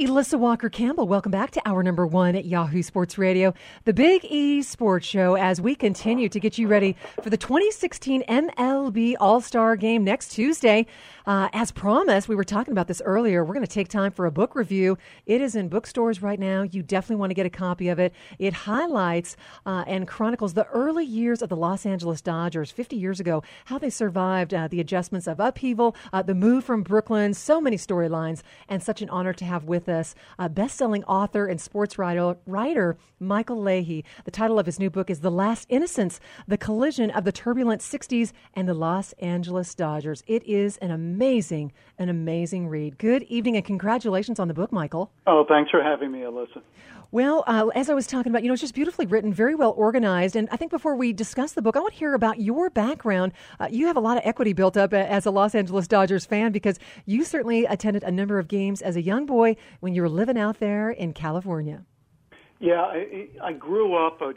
Elissa Walker-Campbell, welcome back to hour number one at Yahoo Sports Radio, the Big E Sports Show, as we continue to get you ready for the 2016 MLB All-Star Game next Tuesday. As promised, we were talking about this earlier, we're going to take time for a book review. It is in bookstores right now. You definitely want to get a copy of it. It highlights and chronicles the early years of the Los Angeles Dodgers 50 years ago, how they survived the adjustments of upheaval, the move from Brooklyn, so many storylines, and such an honor to have with us best-selling author and sports writer Michael Leahy. The title of his new book is The Last Innocents, The Collision of the Turbulent 60s and the Los Angeles Dodgers. It is an amazing read. Good evening and congratulations on the book, Michael. Oh, thanks for having me, Alyssa. Well, as I was talking about, it's just beautifully written, very well organized. And I think before we discuss the book, I want to hear about your background. You have a lot of equity built up as a Los Angeles Dodgers fan because you certainly attended a number of games as a young boy when you were living out there in California. Yeah, I grew up, for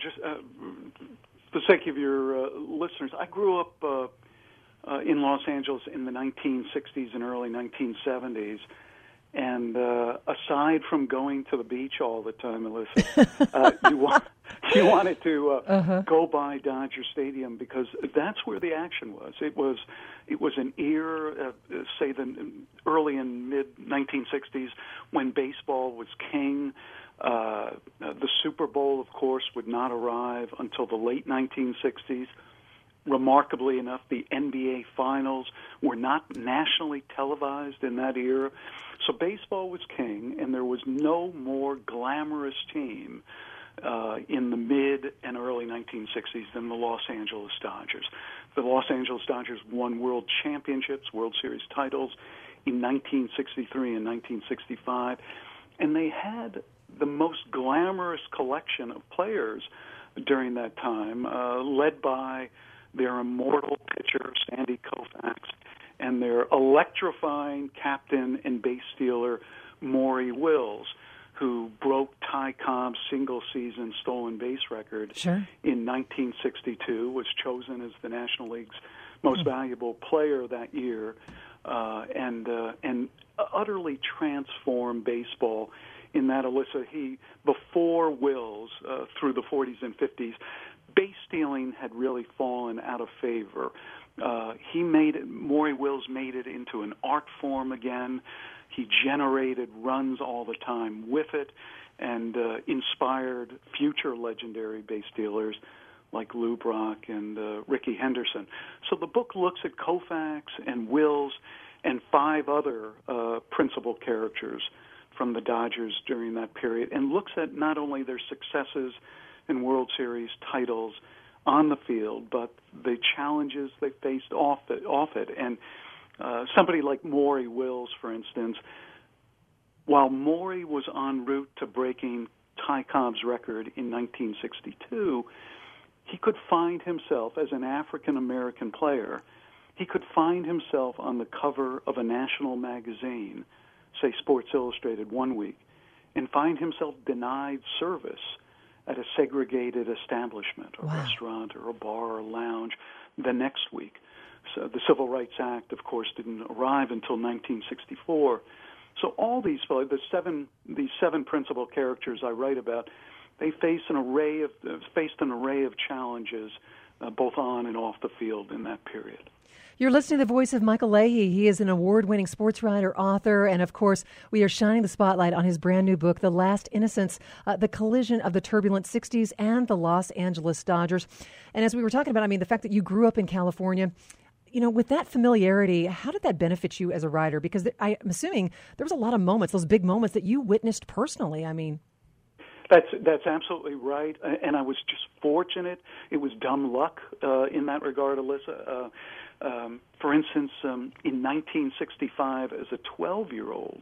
the sake of your listeners, I grew up in Los Angeles in the 1960s and early 1970s. And aside from going to the beach all the time, Alyssa, you wanted to go by Dodger Stadium because that's where the action was. It was an era, say the early and mid 1960s, when baseball was king. The Super Bowl, of course, would not arrive until the late 1960s. Remarkably enough, the NBA Finals were not nationally televised in that era. So baseball was king, and there was no more glamorous team in the mid and early 1960s than the Los Angeles Dodgers. The Los Angeles Dodgers won world championships, World Series titles in 1963 and 1965, and they had the most glamorous collection of players during that time, led by their immortal pitcher, Sandy Koufax, and their electrifying captain and base stealer, Maury Wills, who broke Ty Cobb's single-season stolen base record in 1962, was chosen as the National League's most valuable player that year, and utterly transformed baseball in that, Alyssa, before Wills, through the 40s and 50s, base stealing had really fallen out of favor. Maury Wills made it into an art form again. He generated runs all the time with it and inspired future legendary base stealers like Lou Brock and Rickey Henderson. So the book looks at Koufax and Wills and five other principal characters from the Dodgers during that period and looks at not only their successes in World Series titles on the field, but the challenges they faced off it. And somebody like Maury Wills, for instance, while Maury was en route to breaking Ty Cobb's record in 1962, he could find himself, as an African-American player, he could find himself on the cover of a national magazine, say Sports Illustrated one week, and find himself denied service at a segregated establishment, a restaurant or a bar or lounge the next week. So the Civil Rights Act, of course, didn't arrive until 1964. So all these seven principal characters I write about, they faced an array of challenges, both on and off the field in that period. You're listening to the voice of Michael Leahy. He is an award-winning sports writer, author, and of course, we are shining the spotlight on his brand new book, The Last Innocents, The Collision of the Turbulent 60s and the Los Angeles Dodgers. And as we were talking about, the fact that you grew up in California, with that familiarity, how did that benefit you as a writer? Because I'm assuming there was a lot of moments, those big moments that you witnessed personally. That's absolutely right, and I was just fortunate. It was dumb luck in that regard, Alyssa. For instance, in 1965, as a 12-year-old,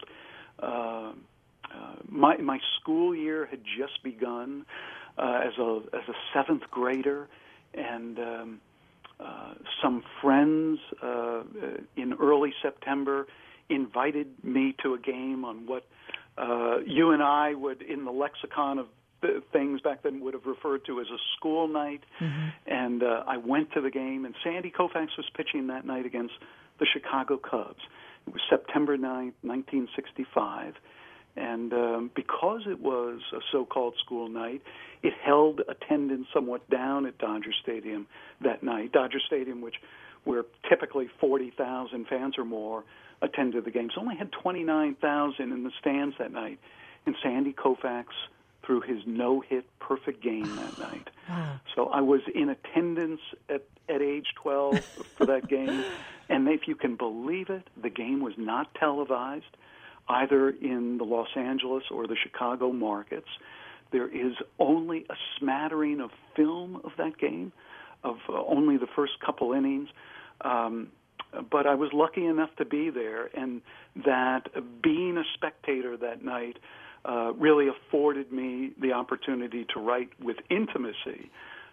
my school year had just begun as a seventh grader, and some friends in early September invited me to a game on what you and I would, in the lexicon of things back then, would have referred to as a school night. Mm-hmm. And I went to the game, and Sandy Koufax was pitching that night against the Chicago Cubs. It was September 9th, 1965, And because it was a so-called school night, it held attendance somewhat down at Dodger Stadium that night. Dodger Stadium, where typically 40,000 fans or more attended the games, only had 29,000 in the stands that night. And Sandy Koufax threw his no-hit perfect game that night. Wow. So I was in attendance at age 12 for that game. And if you can believe it, the game was not televised, either in the Los Angeles or the Chicago markets. There is only a smattering of film of that game, of only the first couple innings. But I was lucky enough to be there, and that being a spectator that night really afforded me the opportunity to write with intimacy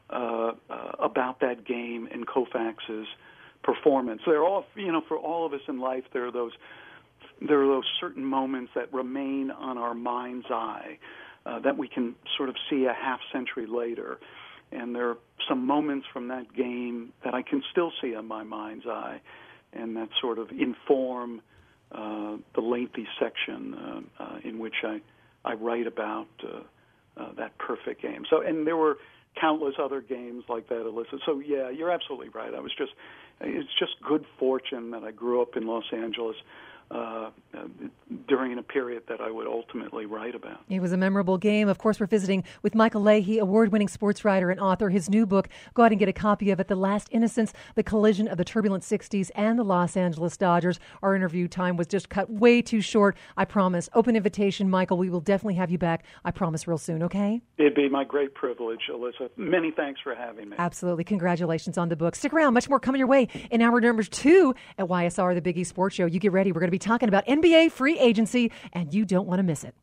about that game and Koufax's performance. They're all, for all of us in life, there are those certain moments that remain on our mind's eye that we can sort of see a half century later. And there are some moments from that game that I can still see on my mind's eye, and that sort of inform the lengthy section in which I write about that perfect game. So, and there were countless other games like that, Alyssa. So, yeah, you're absolutely right. It's just good fortune that I grew up in Los Angeles during a period that I would ultimately write about. It was a memorable game. Of course, we're visiting with Michael Leahy, award-winning sports writer and author. His new book, go out and get a copy of it, The Last Innocents, The Collision of the Turbulent 60s and the Los Angeles Dodgers. Our interview time was just cut way too short. I promise. Open invitation, Michael. We will definitely have you back. I promise real soon, okay? It'd be my great privilege, Alyssa. Many thanks for having me. Absolutely. Congratulations on the book. Stick around. Much more coming your way in hour number 2 at YSR, the Big East Sports Show. You get ready. We're going to be talking about NBA free agency, and you don't want to miss it.